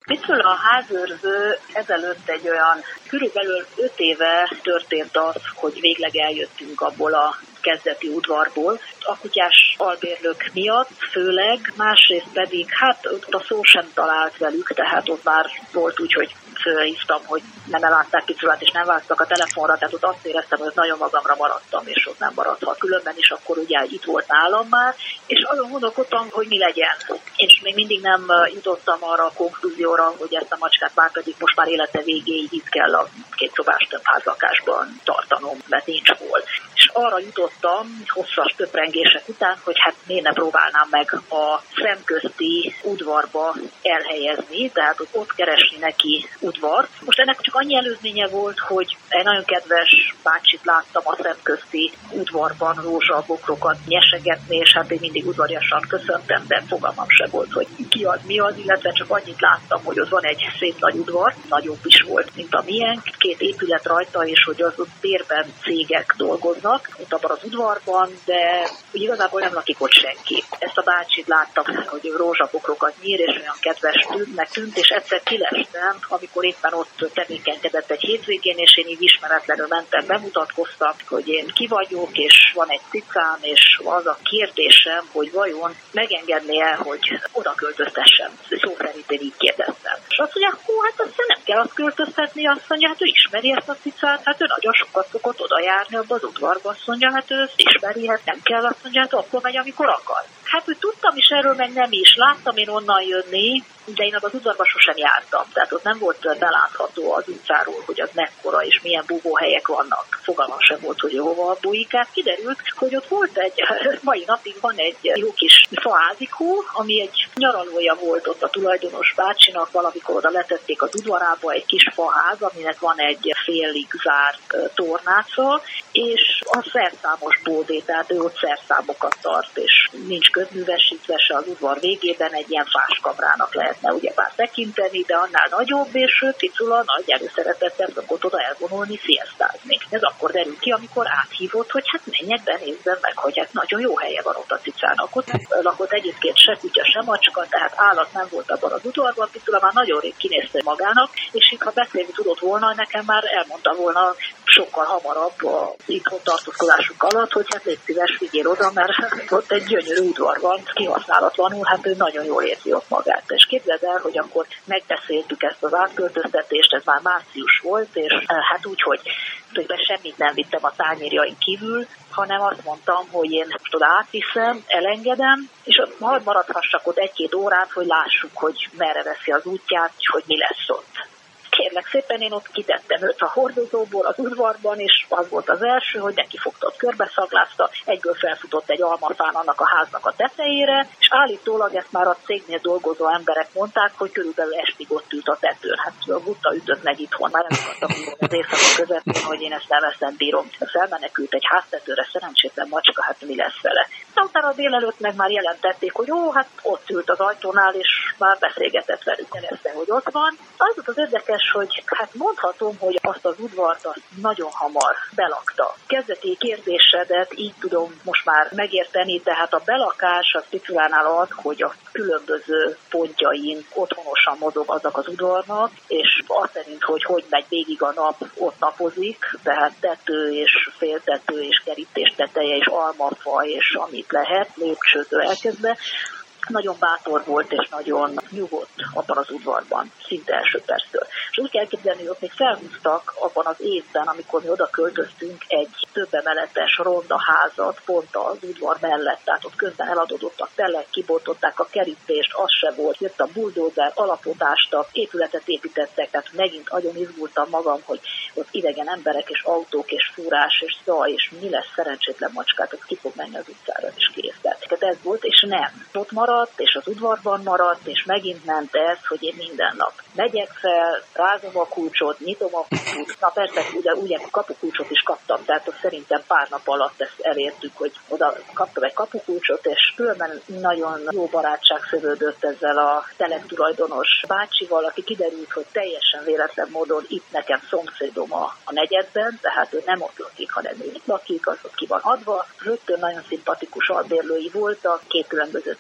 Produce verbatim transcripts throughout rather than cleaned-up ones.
Picula a házőrző ezelőtt egy olyan, körülbelül öt éve történt az, hogy végleg eljöttünk abból a kezdeti udvarból. A kutyás albérlők miatt főleg, másrészt pedig hát ott a szó sem talált velük, tehát ott már volt úgy, hogy fölhívtam, hogy nem elátták Piculát, és nem vágtak a telefonra, tehát ott azt éreztem, hogy nagyon magamra maradtam, és ott nem maradhat. Különben is akkor ugye itt volt nálam már, és azon gondolkodtam, hogy mi legyen. És még mindig nem jutottam arra a konklúzióra, hogy ezt a macskát már pedig most már élete végéig itt kell a két szobás többházlakásban tartanom, mert nincs hol. És arra jutottam, hosszas töprengések után, hogy hát miért ne próbálnám meg a szemközti udvarba elhelyezni, tehát ott keresni neki udvart. Most ennek csak annyi előzménye volt, hogy egy nagyon kedves bácsit láttam a szemközti udvarban rózsabokrokat nyesegetni, és hát én mindig udvariasan köszöntem, de fogalmam se volt, hogy ki az, mi az, illetve csak annyit láttam, hogy ott van egy szép nagy udvar, nagyobb is volt, mint a miénk, két épület rajta, és hogy az ott térben cégek dolgoznak, ott abban az udvarban, de igazából nem lakik ott senki. Ezt a bácsit láttam, hogy rózsabokrokat nyír, és olyan kedves tűnnek tűnt, és egyszer kilestem, amikor éppen ott tevékenykedett egy hétvégén, és én így ismeretlenül mentem, bemutatkoztam, hogy én ki vagyok, és van egy cicám, és az a kérdésem, hogy vajon megengedné-e, hogy oda költöztessem. Szó szerint én így kérdeztem. És azt mondja, hú, hát aztán nem kell azt költöztetni, azt mondja, hát ő ismeri ezt a cicát, hát ő nagyon sokat szokott oda járni abba az udvarba, azt mondja, hát ő ezt ismeri, hát nem kell, azt mondja, hát akkor megy, amikor akar. Hát, hogy tudtam is erről, meg nem is. Láttam én onnan jönni, de én az udvarba sosem jártam. Tehát ott nem volt belátható az utcáról, hogy az mekkora és milyen búvóhelyek vannak. Fogalmam sem volt, hogy hova bújik át. Kiderült, hogy ott volt egy, mai napig van egy jó kis faházikó, ami egy nyaralója volt ott a tulajdonos bácsinak, valamikor oda letették az udvarába egy kis faház, aminek van egy félig zárt tornáca, és a szerszámos bódé, tehát ő ott szerszámokat tart, és nincs közművesítve se az udvar végében, egy ilyen fáskamrának lehetne ugyebár tekinteni, de annál nagyobb, és Picula nagy előszeretettel szokott oda elvonulni, sziasztázni. Ez akkor derül ki, amikor áthívott, hogy hát menjek be, nézzem meg, hogy hát nagyon jó helye van ott a cicának. Ott lakott egyébként se kutya, se macska, tehát állat nem volt abban az udvarban. Picula már nagyon rég kinézte magának, és itt, ha beszélni tudott volna, nekem már elmondta volna sokkal hamarabb a itthon tartózkodásunk alatt, hogy hát légy szíves, vigyél oda, mert ott egy gyönyörű udvar van, kihasználatlanul, hát ő nagyon jól érzi ott magát. És képzeld el, hogy akkor megbeszéltük ezt az átköltöztetést, ez már március volt, és hát úgy, hogy tulajdonképpen semmit nem vittem a tányérjain kívül, hanem azt mondtam, hogy én most oda átviszem, elengedem, és hadd maradhassak ott egy-két órát, hogy lássuk, hogy merre veszi az útját, hogy mi lesz ott. Kérlek szépen, én ott kitettem őt a hordozóból az udvarban, és az volt az első, hogy neki fogta, körbeszaglázta, egyből felfutott egy almafán annak a háznak a tetejére, és állítólag ezt már a cégnél dolgozó emberek mondták, hogy körülbelül estig ott ült a tetőn. Hát a gutta ütött meg itthon, már nem akartam mondani az éjszaka közepén, hogy én ezt nem eszem bírom. Felmenekült egy háztetőre, szerencsétlen macska, hát mi lesz vele. De utána délelőtt meg már jelentették, hogy ó, hát ott ült az ajtónál, és már beszélgetett velük, jelezte, hogy ott van. Az volt az érdekes, hogy hát mondhatom, hogy azt az udvart azt nagyon hamar belakta. Kezdeti kérdésedet így tudom most már megérteni, tehát a belakás az Piculánál az, hogy a különböző pontjain otthonosan mozog azok az udvarnak, és azt szerint, hogy hogy megy végig a nap, ott napozik, tehát tető és féltető és kerítés teteje és almafa és amit lehet, lépcsőtől elkezdve. Nagyon bátor volt és nagyon nyugodt abban az udvarban, szinte első perctől. És úgy kell képzelni, hogy ott még felhúztak abban az évben, amikor mi oda költöztünk, egy több emeletes ronda házat pont az udvar mellett, tehát ott közben eladódottak telek, kibontották a kerítést, az se volt, jött a buldózer, alapot ástak, épületet építettek, tehát megint nagyon izgultam magam, hogy ott idegen emberek és autók és fúrás és zaj, és mi lesz szerencsétlen macskát, ott ki fog menni az utcára, és kész. Tehát ez volt, és nem. Ott maradt, és az udvarban maradt, és megint ment ez, hogy én minden nap megyek fel, rázom a kulcsot, nyitom a kaput. Na persze, ugye, ugye kapukulcsot is kaptam, tehát ott szerintem pár nap alatt ezt elértük, hogy oda kaptam egy kapukulcsot, és különben nagyon jó barátság szövődött ezzel a telek tulajdonos bácsival, aki kiderült, hogy teljesen véletlen módon itt nekem szomszédom a, a negyedben, tehát ő nem ott lakik, hanem ő itt lakik, az ott ki van adva. Rögtön nagyon szimpatikus albérlői voltak, két különböző cég, akik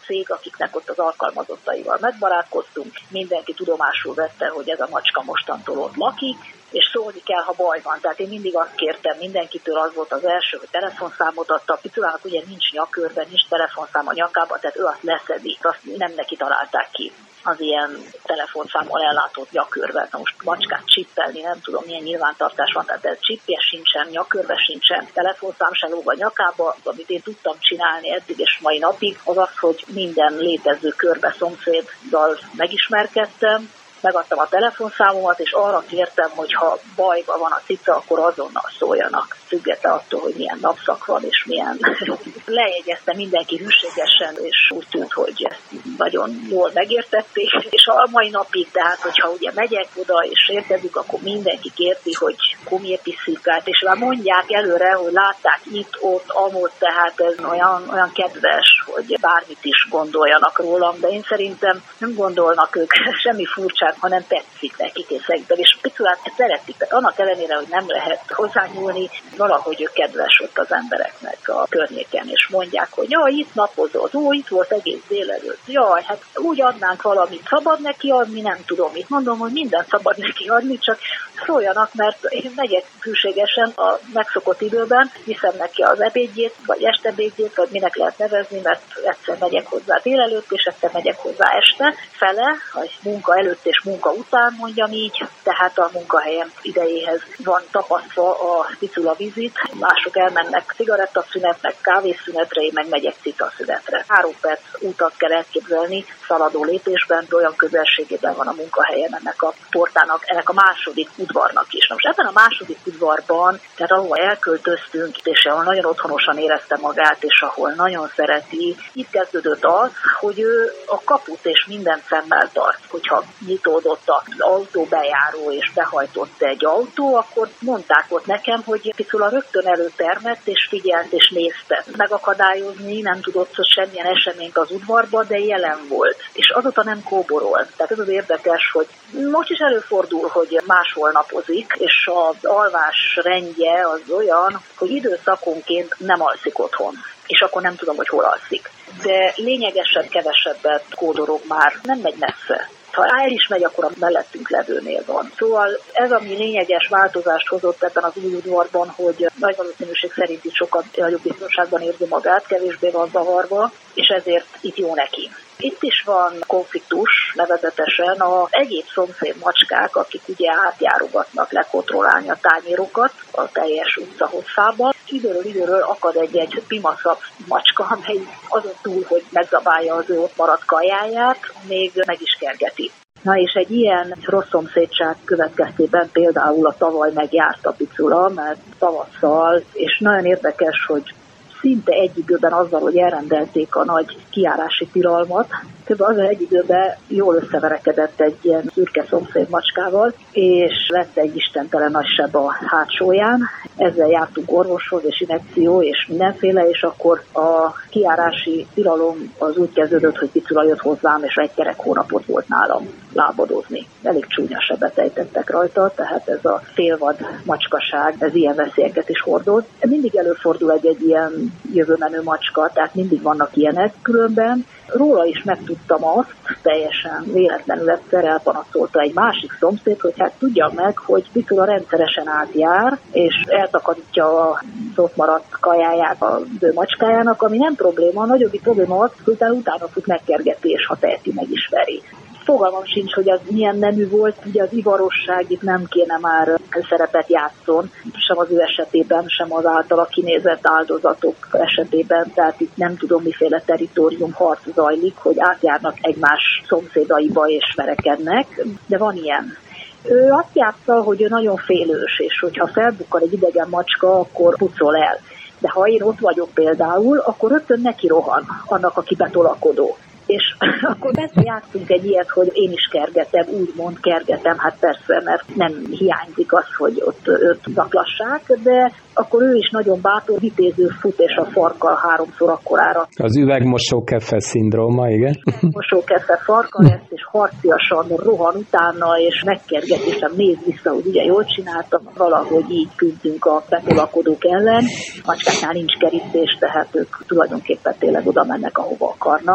akiknek ott az alkalmazottaival megbarátkoztunk, mindenki tudomásul vette, hogy ez a macska mostantól ott lakik, és szólni kell, ha baj van. Tehát én mindig azt kértem mindenkitől, az volt az első, hogy telefonszámot adta. A Piculának ugye nincs nyakörben, nincs telefonszám a nyakában, tehát ő azt leszedi, azt nem neki találták ki az ilyen telefonszámmal ellátott nyakörvel. Na most macskát csippelni, nem tudom milyen nyilvántartás van, tehát ez csippje sincsen, nyakörve sincsen, telefonszám se lóg a nyakába. Amit én tudtam csinálni eddig és mai napig, az az, hogy minden létező körbe szomszéddal megismerkedtem, megadtam a telefonszámomat, és arra kértem, hogy ha bajban van a cica, akkor azonnal szóljanak, függetlenül attól, hogy milyen napszak van, és milyen. Lejegyezte mindenki hűségesen, és úgy tűnt, hogy ezt nagyon jól megértették, és a mai napig, tehát, hogyha ugye megyek oda, és érkezik, akkor mindenki kérti, hogy komiért piszikát, és már mondják előre, hogy látták itt, ott, amott, tehát ez olyan, olyan kedves, hogy bármit is gondoljanak rólam, de én szerintem nem gondolnak ők semmi furcsát, hanem tetszik nekik, és szerintem, és Piculát szeretik, tehát annak ellenére, hogy nem lehet hozzányúlni, valahogy ő kedves ott az embereknek a környéken, és mondják, hogy jaj, itt napozod, ó, itt volt egész délelőtt, jaj, hát úgy adnánk valamit, szabad neki adni, nem tudom mit, mondom, hogy minden szabad neki adni, csak szóljanak, mert én megyek hűségesen a megszokott időben, viszem neki az ebédjét, vagy estebédjét, vagy minek lehet nevezni, mert egyszer megyek hozzá délelőtt, és egyszer megyek hozzá este, fele, vagy munka előtt és munka után, mondjam így, tehát a munkahelyem idejéhez van tapasztva a Picula vizit, mások elmennek cigarettaszünetnek, kávészünetre, én meg megyek citaszünetre. Három perc útat kell elképzelni, szaladó lépésben, de olyan közelségében van a munkahelyem ennek a portának, ennek a második udvarnak is. Na most ebben a második udvarban, tehát ahol elköltöztünk, és ahol nagyon otthonosan érezte magát, és ahol nagyon szereti, itt kezdődött az, hogy ő a kaput és minden szemmel tart, hogyha nyitódott az autóbejáró és behajtott egy autó, akkor mondták ott nekem, hogy Picula rögtön előtermett és figyelt és nézte. Megakadályozni nem tudott semmilyen eseményt az udvarba, de jelen volt. És azóta nem kóborol. Tehát ez az érdekes, hogy most is előfordul, hogy máshol napozik, és az alvás rendje az olyan, hogy időszakonként nem alszik otthon. És akkor nem tudom, hogy hol alszik. De lényegesen kevesebbet kódorog már, nem megy messze. Ha el is megy, akkor a mellettünk levőnél van. Szóval ez, ami lényeges változást hozott ebben az új udvarban, hogy nagy valószínűség szerint itt sokkal nagyobb biztonságban érzi magát, kevésbé van zavarva, és ezért itt jó neki. Itt is van konfliktus, nevezetesen az egyéb szomszéd macskák, akik ugye átjárogatnak lekontrollálni a tányérokat a teljes utca hosszában. Időről időről akad egy-egy pimaszabb macska, amely azon túl, hogy megzabálja az ő ott maradt kajáját, még meg is kergeti. Na és egy ilyen rossz szomszédság következtében például a tavaly megjárt a Picula, mert tavasszal, és nagyon érdekes, hogy szinte egy időben azzal, hogy elrendelték a nagy kijárási tilalmat, kb. Azzal egy időben jól összeverekedett egy ilyen szürke szomszéd macskával, és lett egy istentelen nagy seb a hátsóján. Ezzel jártunk orvoshoz, és injekció, és mindenféle, és akkor a kijárási tilalom az úgy kezdődött, hogy Picula jött hozzám, és egy kerek hónapot volt nálam lábadozni. Elég csúnya sebet ejtettek rajta, tehát ez a félvad macskaság, ez ilyen veszélyeket is hordoz. Mindig előfordul egy-egy ilyen jövőmenő macska, tehát mindig vannak ilyenek, különben róla is megtudtam azt, teljesen véletlenül egyszer elpanaszolta egy másik szomszéd, hogy hát tudja meg, hogy Picula rendszeresen átjár, és eltakarítja az ott maradt kajáját az ő macskájának, ami nem probléma, a nagyobbik probléma az, hogy utána fut megkergeti, és ha teheti, meg is veri. Fogalmam sincs, hogy az milyen nemű volt, ugye az ivarosság itt nem kéne már szerepet játszon, sem az ő esetében, sem az általa kinézett áldozatok esetében, tehát itt nem tudom, miféle territórium harc zajlik, hogy átjárnak egymás szomszédaiba és verekednek, de van ilyen. Ő azt játsza, hogy ő nagyon félős, és hogyha felbukkan egy idegen macska, akkor pucol el. De ha én ott vagyok például, akkor rögtön neki rohan annak, aki betolakodó. És akkor persze játszunk egy ilyet, hogy én is kergetem, úgymond kergetem, hát persze, mert nem hiányzik az, hogy ott őt zaklassák, de akkor ő is nagyon bátor, vitéző fut, és a farkkal háromszor akkorára. Az üvegmosókefe szindróma, igen? Mosókefe farka lesz, és harciasan rohan utána, és megkerget, és néz vissza, hogy ugye jól csináltam, valahogy így küzdünk a betolakodók ellen. Macskáknál nincs kerítés, tehát ők tulajdonképpen tényleg oda mennek, ahova akarnak.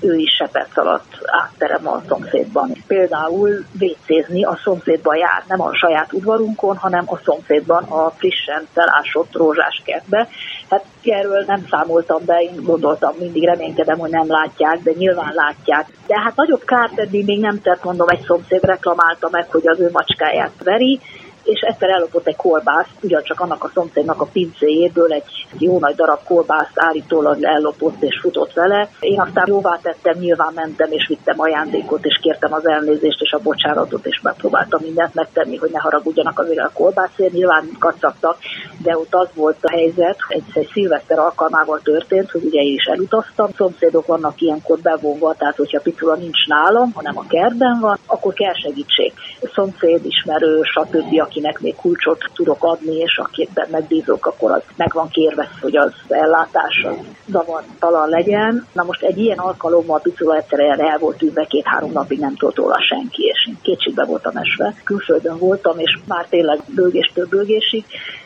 ő is se perc alatt átterem a szomszédban. Például vécézni a szomszédban jár, nem a saját udvarunkon, hanem a szomszédban a frissen felásott rózsáskertbe. Hát erről nem számoltam be, én gondoltam, mindig reménykedem, hogy nem látják, de nyilván látják. De hát nagyobb kárt eddig még nem tett, mondom, egy szomszéd reklamálta meg, hogy az ő macskáját veri, és egyszer ellopott egy kolbászt, ugyancsak annak a szomszédnak a pincéjéből egy jó nagy darab kolbászt állítólag ellopott és futott vele. Én aztán jóvá tettem, nyilván mentem és vittem ajándékot, és kértem az elnézést és a bocsánatot, és megpróbáltam mindent megtenni, hogy ne haragudjanak azért a kolbászért. Nyilván kacagtak, de ott az volt a helyzet, egy, egy szilveszter alkalmával történt, hogy ugye én is elutaztam. Szomszédok vannak ilyenkor bevonva, tehát hogyha Picula nincs nálam, hanem a kertben van, akkor kell segítség. Szomszéd, ismerő, stb., akinek még kulcsot tudok adni, és akiben megbízok, akkor az meg van kérve, hogy az ellátás az zavartalan legyen. Na most egy ilyen alkalommal Picula egyszerűen el volt tűnve, két-három napig nem tudott róla senki, és én kétségbe voltam esve. Külföldön voltam, és már tényleg bőgéstől bőgésig,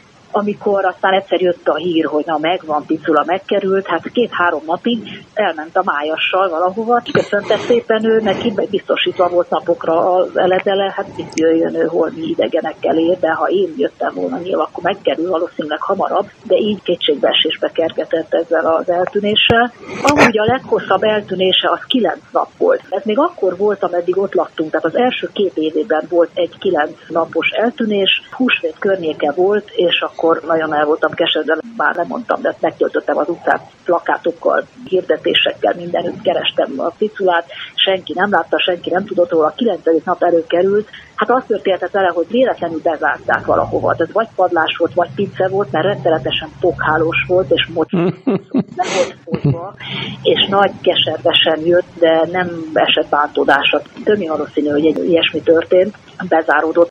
amikor aztán egyszer jött a hír, hogy na megvan, Picula megkerült, hát két-három napig elment a májassal valahova, köszönte szépen ő, neki biztosítva volt napokra az eledele, hát itt jöjjön ő holmi idegenekkel ér, de ha én jöttem volna nyilván, akkor megkerül valószínűleg hamarabb, de így kétségbeesésbe kergetett ezzel az eltűnéssel. Amúgy a leghosszabb eltűnése az kilenc nap volt. Ez még akkor volt, ameddig ott laktunk, tehát az első két évében volt egy kilenc napos eltűnés, húsvét környéke volt, és akkor akkor nagyon el voltam keseredve, már nem mondtam, de megtöltöttem az utcát plakátokkal, hirdetésekkel, mindenütt kerestem a Piculát, senki nem látta, senki nem tudott róla, a kilencedik nap előkerült. Hát azt történt vele, hogy véletlenül bezárták valahova. Tehát vagy padlás volt, vagy pince volt, mert rettenetesen foghálós volt, és mocsok nem volt folyva, és nagy keservesen jött, de nem esett bántódásra. Többnyire valószínű, hogy egy ilyesmi történt, bezáródott.